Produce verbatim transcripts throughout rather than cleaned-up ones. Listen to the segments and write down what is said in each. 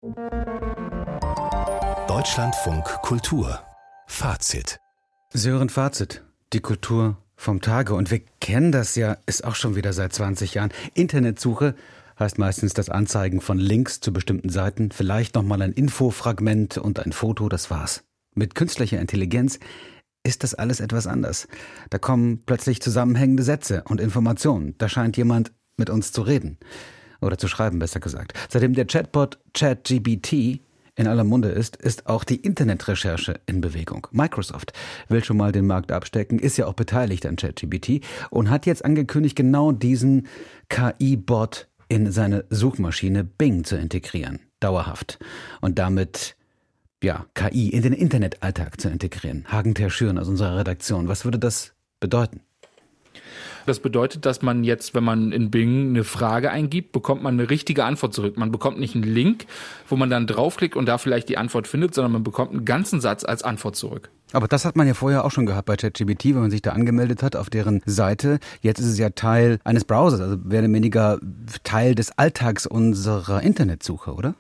Deutschlandfunk Kultur. Fazit. Sie hören Fazit. Die Kultur vom Tage. Und wir kennen das ja, ist auch schon wieder seit zwanzig Jahren. Internetsuche heißt meistens das Anzeigen von Links zu bestimmten Seiten. Vielleicht nochmal ein Infofragment und ein Foto, das war's. Mit künstlicher Intelligenz ist das alles etwas anders. Da kommen plötzlich zusammenhängende Sätze und Informationen. Da scheint jemand mit uns zu reden. Oder zu schreiben, besser gesagt. Seitdem der Chatbot ChatGPT in aller Munde ist, ist auch die Internetrecherche in Bewegung. Microsoft will schon mal den Markt abstecken, ist ja auch beteiligt an ChatGPT und hat jetzt angekündigt, genau diesen K I-Bot in seine Suchmaschine Bing zu integrieren. Dauerhaft. Und damit ja, K I in den Internetalltag zu integrieren. Hagen Terschüren aus unserer Redaktion. Was würde das bedeuten? Das bedeutet, dass man jetzt, wenn man in Bing eine Frage eingibt, bekommt man eine richtige Antwort zurück. Man bekommt nicht einen Link, wo man dann draufklickt und da vielleicht die Antwort findet, sondern man bekommt einen ganzen Satz als Antwort zurück. Aber das hat man ja vorher auch schon gehabt bei ChatGPT, wenn man sich da angemeldet hat auf deren Seite. Jetzt ist es ja Teil eines Browsers, also mehr oder weniger Teil des Alltags unserer Internetsuche, oder?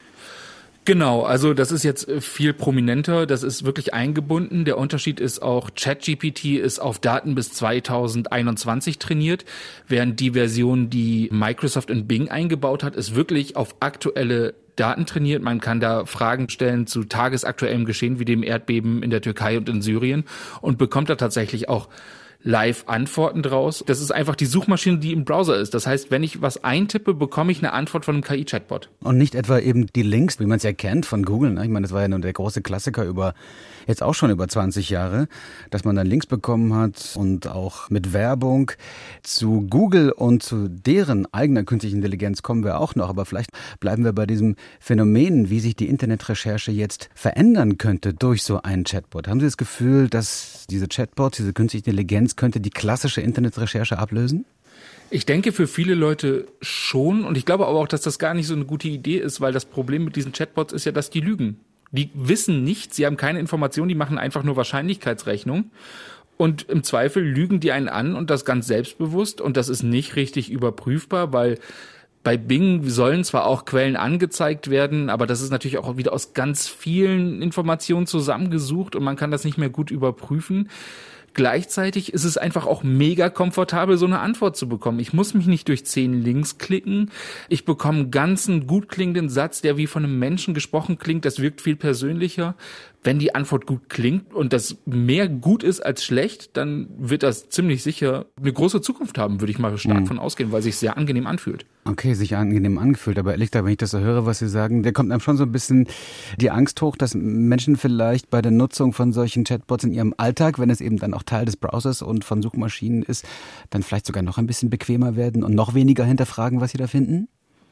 Genau, also das ist jetzt viel prominenter, das ist wirklich eingebunden. Der Unterschied ist auch, ChatGPT ist auf Daten bis zweitausendeinundzwanzig trainiert, während die Version, die Microsoft in Bing eingebaut hat, ist wirklich auf aktuelle Daten trainiert. Man kann da Fragen stellen zu tagesaktuellem Geschehen, wie dem Erdbeben in der Türkei und in Syrien, und bekommt da tatsächlich auch Live-Antworten draus. Das ist einfach die Suchmaschine, die im Browser ist. Das heißt, wenn ich was eintippe, bekomme ich eine Antwort von einem K I-Chatbot. Und nicht etwa eben die Links, wie man es ja kennt von Google. Ne? Ich meine, das war ja nur der große Klassiker über, jetzt auch schon über zwanzig Jahre, dass man dann Links bekommen hat und auch mit Werbung. Zu Google und zu deren eigener künstlichen Intelligenz kommen wir auch noch. Aber vielleicht bleiben wir bei diesem Phänomen, wie sich die Internetrecherche jetzt verändern könnte durch so einen Chatbot. Haben Sie das Gefühl, dass diese Chatbots, diese künstliche Intelligenz könnte die klassische Internetrecherche ablösen? Ich denke für viele Leute schon, und ich glaube aber auch, dass das gar nicht so eine gute Idee ist, weil das Problem mit diesen Chatbots ist ja, dass die lügen. Die wissen nichts, sie haben keine Informationen, die machen einfach nur Wahrscheinlichkeitsrechnung. Und im Zweifel lügen die einen an und das ganz selbstbewusst, und das ist nicht richtig überprüfbar, weil bei Bing sollen zwar auch Quellen angezeigt werden, aber das ist natürlich auch wieder aus ganz vielen Informationen zusammengesucht und man kann das nicht mehr gut überprüfen. Gleichzeitig ist es einfach auch mega komfortabel, so eine Antwort zu bekommen. Ich muss mich nicht durch zehn Links klicken. Ich bekomme einen ganzen gut klingenden Satz, der wie von einem Menschen gesprochen klingt. Das wirkt viel persönlicher. Wenn die Antwort gut klingt und das mehr gut ist als schlecht, dann wird das ziemlich sicher eine große Zukunft haben, würde ich mal stark mhm. von ausgehen, weil es sich sehr angenehm anfühlt. Okay, sich angenehm angefühlt, aber ehrlich gesagt, wenn ich das so höre, was Sie sagen, da kommt einem schon so ein bisschen die Angst hoch, dass Menschen vielleicht bei der Nutzung von solchen Chatbots in ihrem Alltag, wenn es eben dann auch Teil des Browsers und von Suchmaschinen ist, dann vielleicht sogar noch ein bisschen bequemer werden und noch weniger hinterfragen, was sie da finden?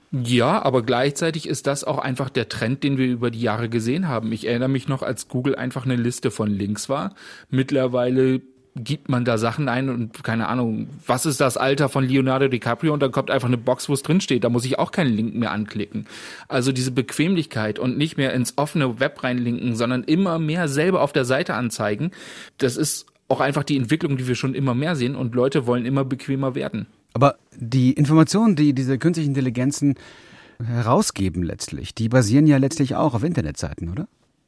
Ja, aber gleichzeitig ist das auch einfach der Trend, den wir über die Jahre gesehen haben. Ich erinnere mich noch, als Google einfach eine Liste von Links war. Mittlerweile gibt man da Sachen ein und keine Ahnung, was ist das Alter von Leonardo DiCaprio, und dann kommt einfach eine Box, wo es drin steht. Da muss ich auch keinen Link mehr anklicken. Also diese Bequemlichkeit und nicht mehr ins offene Web reinlinken, sondern immer mehr selber auf der Seite anzeigen, das ist auch einfach die Entwicklung, die wir schon immer mehr sehen, und Leute wollen immer bequemer werden. Aber die Informationen, die diese künstlichen Intelligenzen herausgeben letztlich, die basieren ja letztlich auch auf Internetseiten, oder?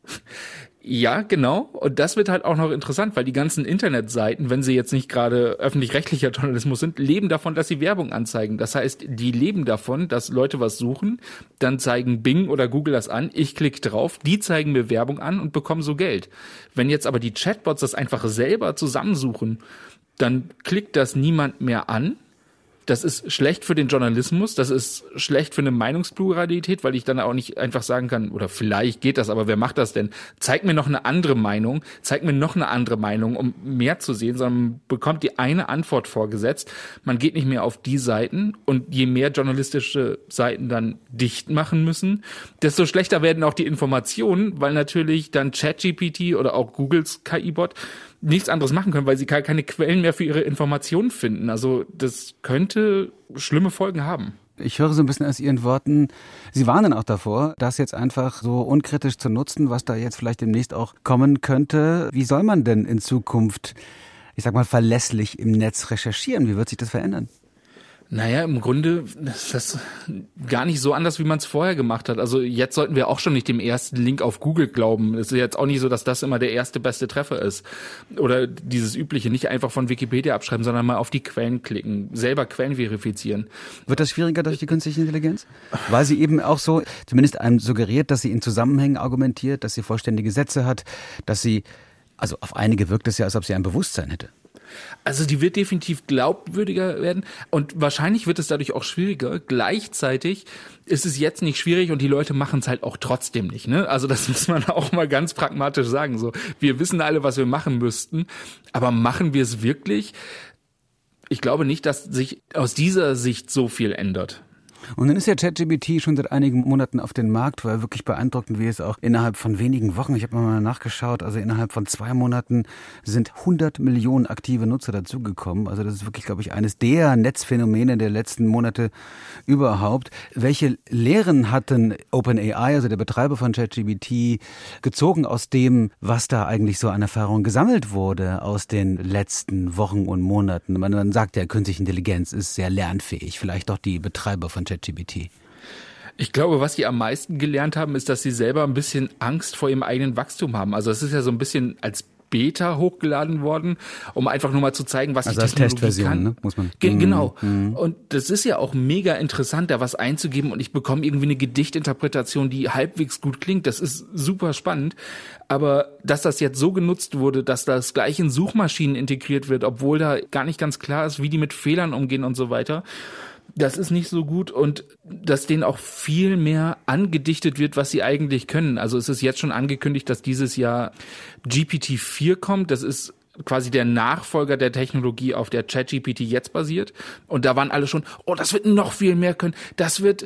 Ja, genau. Und das wird halt auch noch interessant, weil die ganzen Internetseiten, wenn sie jetzt nicht gerade öffentlich-rechtlicher Journalismus sind, leben davon, dass sie Werbung anzeigen. Das heißt, die leben davon, dass Leute was suchen, dann zeigen Bing oder Google das an, ich klicke drauf, die zeigen mir Werbung an und bekommen so Geld. Wenn jetzt aber die Chatbots das einfach selber zusammensuchen, dann klickt das niemand mehr an. Das ist schlecht für den Journalismus, das ist schlecht für eine Meinungspluralität, weil ich dann auch nicht einfach sagen kann, oder vielleicht geht das, aber wer macht das denn? Zeig mir noch eine andere Meinung, zeig mir noch eine andere Meinung, um mehr zu sehen, sondern man bekommt die eine Antwort vorgesetzt. Man geht nicht mehr auf die Seiten, und je mehr journalistische Seiten dann dicht machen müssen, desto schlechter werden auch die Informationen, weil natürlich dann ChatGPT oder auch Googles K I-Bot nichts anderes machen können, weil sie keine Quellen mehr für ihre Informationen finden. Also das könnte schlimme Folgen haben. Ich höre so ein bisschen aus Ihren Worten, Sie warnen auch davor, das jetzt einfach so unkritisch zu nutzen, was da jetzt vielleicht demnächst auch kommen könnte. Wie soll man denn in Zukunft, ich sag mal, verlässlich im Netz recherchieren? Wie wird sich das verändern? Naja, im Grunde ist das gar nicht so anders, wie man es vorher gemacht hat. Also jetzt sollten wir auch schon nicht dem ersten Link auf Google glauben. Es ist jetzt auch nicht so, dass das immer der erste beste Treffer ist. Oder dieses übliche, nicht einfach von Wikipedia abschreiben, sondern mal auf die Quellen klicken, selber Quellen verifizieren. Wird das schwieriger durch die künstliche Intelligenz? Weil sie eben auch so, zumindest einem suggeriert, dass sie in Zusammenhängen argumentiert, dass sie vollständige Sätze hat, dass sie, also auf einige wirkt es ja, als ob sie ein Bewusstsein hätte. Also die wird definitiv glaubwürdiger werden und wahrscheinlich wird es dadurch auch schwieriger. Gleichzeitig ist es jetzt nicht schwierig und die Leute machen es halt auch trotzdem nicht, ne? Also das muss man auch mal ganz pragmatisch sagen. So, wir wissen alle, was wir machen müssten, aber machen wir es wirklich? Ich glaube nicht, dass sich aus dieser Sicht so viel ändert. Und dann ist ja ChatGPT schon seit einigen Monaten auf den Markt, war wirklich beeindruckend, wie es auch innerhalb von wenigen Wochen, ich habe mal nachgeschaut, also innerhalb von zwei Monaten sind hundert Millionen aktive Nutzer dazugekommen. Also das ist wirklich, glaube ich, eines der Netzphänomene der letzten Monate überhaupt. Welche Lehren hat denn OpenAI, also der Betreiber von ChatGPT, gezogen aus dem, was da eigentlich so an Erfahrung gesammelt wurde aus den letzten Wochen und Monaten? Man, man sagt ja, künstliche Intelligenz ist sehr lernfähig, vielleicht doch die Betreiber von ChatGPT. Ich glaube, was die am meisten gelernt haben, ist, dass sie selber ein bisschen Angst vor ihrem eigenen Wachstum haben. Also es ist ja so ein bisschen als Beta hochgeladen worden, um einfach nur mal zu zeigen, was also die Technologie als Testversion, kann. Ne? Muss man. Ge- genau. Mhm. Und das ist ja auch mega interessant, da was einzugeben und ich bekomme irgendwie eine Gedichtinterpretation, die halbwegs gut klingt. Das ist super spannend. Aber dass das jetzt so genutzt wurde, dass das gleich in Suchmaschinen integriert wird, obwohl da gar nicht ganz klar ist, wie die mit Fehlern umgehen und so weiter, das ist nicht so gut und dass denen auch viel mehr angedichtet wird, was sie eigentlich können. Also es ist jetzt schon angekündigt, dass dieses Jahr G P T vier kommt. Das ist quasi der Nachfolger der Technologie, auf der ChatGPT jetzt basiert. Und da waren alle schon, oh, das wird noch viel mehr können. Das wird,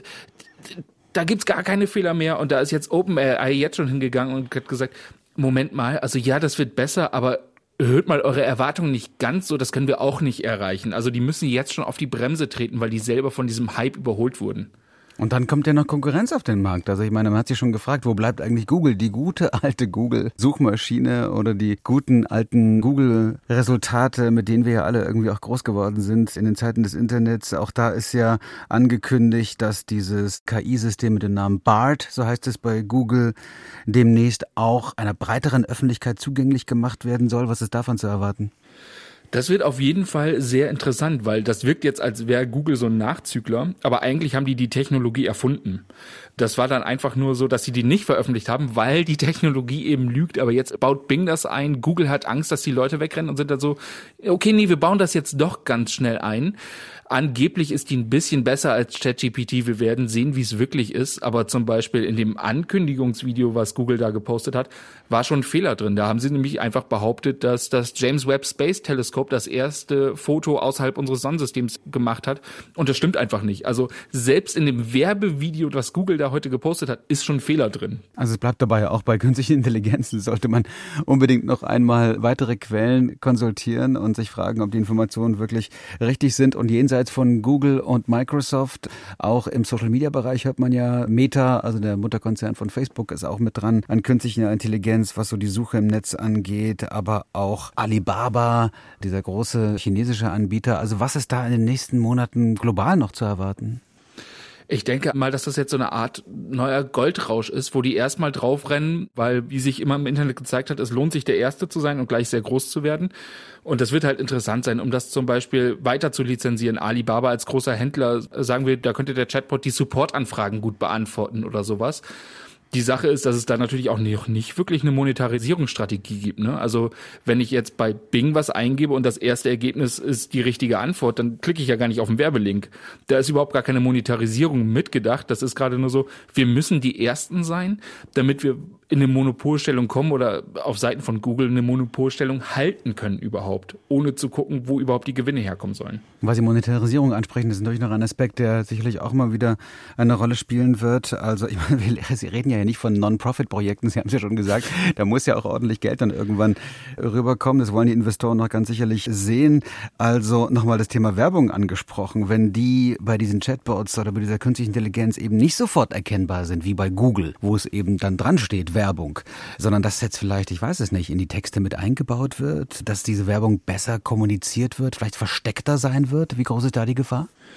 da gibt's gar keine Fehler mehr. Und da ist jetzt OpenAI jetzt schon hingegangen und hat gesagt, Moment mal, also ja, das wird besser, aber erhöht mal eure Erwartungen nicht ganz so, das können wir auch nicht erreichen. Also die müssen jetzt schon auf die Bremse treten, weil die selber von diesem Hype überholt wurden. Und dann kommt ja noch Konkurrenz auf den Markt. Also ich meine, man hat sich schon gefragt, wo bleibt eigentlich Google? Die gute alte Google-Suchmaschine oder die guten alten Google-Resultate, mit denen wir ja alle irgendwie auch groß geworden sind in den Zeiten des Internets. Auch da ist ja angekündigt, dass dieses K I-System mit dem Namen BART, so heißt es bei Google, demnächst auch einer breiteren Öffentlichkeit zugänglich gemacht werden soll. Was ist davon zu erwarten? Das wird auf jeden Fall sehr interessant, weil das wirkt jetzt, als wäre Google so ein Nachzügler, aber eigentlich haben die die Technologie erfunden. Das war dann einfach nur so, dass sie die nicht veröffentlicht haben, weil die Technologie eben lügt, aber jetzt baut Bing das ein, Google hat Angst, dass die Leute wegrennen und sind dann so, okay, nee, wir bauen das jetzt doch ganz schnell ein. Angeblich ist die ein bisschen besser als ChatGPT. Wir werden sehen, wie es wirklich ist. Aber zum Beispiel in dem Ankündigungsvideo, was Google da gepostet hat, war schon ein Fehler drin. Da haben sie nämlich einfach behauptet, dass das James Webb Space Telescope das erste Foto außerhalb unseres Sonnensystems gemacht hat. Und das stimmt einfach nicht. Also selbst in dem Werbevideo, was Google da heute gepostet hat, ist schon ein Fehler drin. Also es bleibt dabei, auch bei künstlichen Intelligenzen sollte man unbedingt noch einmal weitere Quellen konsultieren und sich fragen, ob die Informationen wirklich richtig sind. Und jenseits von Google und Microsoft, auch im Social-Media-Bereich hört man ja, Meta, also der Mutterkonzern von Facebook, ist auch mit dran an künstlicher Intelligenz, was so die Suche im Netz angeht, aber auch Alibaba, dieser große chinesische Anbieter. Also was ist da in den nächsten Monaten global noch zu erwarten? Ich denke mal, dass das jetzt so eine Art neuer Goldrausch ist, wo die erstmal draufrennen, weil, wie sich immer im Internet gezeigt hat, es lohnt sich, der Erste zu sein und gleich sehr groß zu werden. Und das wird halt interessant sein, um das zum Beispiel weiter zu lizenzieren. Alibaba als großer Händler, sagen wir, da könnte der Chatbot die Supportanfragen gut beantworten oder sowas. Die Sache ist, dass es da natürlich auch noch nicht wirklich eine Monetarisierungsstrategie gibt, ne? Also wenn ich jetzt bei Bing was eingebe und das erste Ergebnis ist die richtige Antwort, dann klicke ich ja gar nicht auf den Werbelink. Da ist überhaupt gar keine Monetarisierung mitgedacht. Das ist gerade nur so, wir müssen die Ersten sein, damit wir in eine Monopolstellung kommen oder auf Seiten von Google eine Monopolstellung halten können überhaupt, ohne zu gucken, wo überhaupt die Gewinne herkommen sollen. Weil Sie Monetarisierung ansprechen, das ist natürlich noch ein Aspekt, der sicherlich auch mal wieder eine Rolle spielen wird. Also ich meine, wir, Sie reden ja nicht von Non-Profit-Projekten, Sie haben es ja schon gesagt, da muss ja auch ordentlich Geld dann irgendwann rüberkommen. Das wollen die Investoren noch ganz sicherlich sehen. Also nochmal das Thema Werbung angesprochen. Wenn die bei diesen Chatbots oder bei dieser künstlichen Intelligenz eben nicht sofort erkennbar sind, wie bei Google, wo es eben dann dran steht, Werbung, sondern dass jetzt vielleicht, ich weiß es nicht, in die Texte mit eingebaut wird, dass diese Werbung besser kommuniziert wird, vielleicht versteckter sein wird. Wie groß ist da die Gefahr?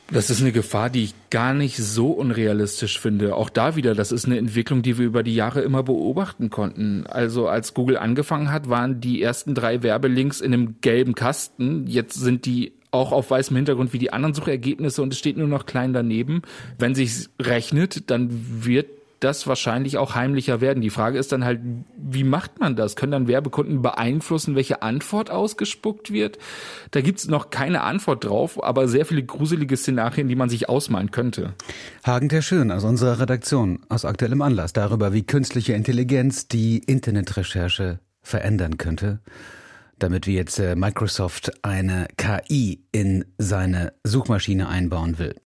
Das ist eine Gefahr, die ich gar nicht so unrealistisch finde. Auch da wieder, das ist eine Entwicklung, die wir über die Jahre immer beobachten konnten. Also als Google angefangen hat, waren die ersten drei Werbelinks in einem gelben Kasten. Jetzt sind die auch auf weißem Hintergrund wie die anderen Suchergebnisse und es steht nur noch klein daneben. Wenn sich's rechnet, dann wird das wahrscheinlich auch heimlicher werden. Die Frage ist dann halt, wie macht man das? Können dann Werbekunden beeinflussen, welche Antwort ausgespuckt wird? Da gibt's noch keine Antwort drauf, aber sehr viele gruselige Szenarien, die man sich ausmalen könnte. Hagen der Schön aus unserer Redaktion, aus aktuellem Anlass, darüber, wie künstliche Intelligenz die Internetrecherche verändern könnte, damit wie jetzt Microsoft eine K I in seine Suchmaschine einbauen will.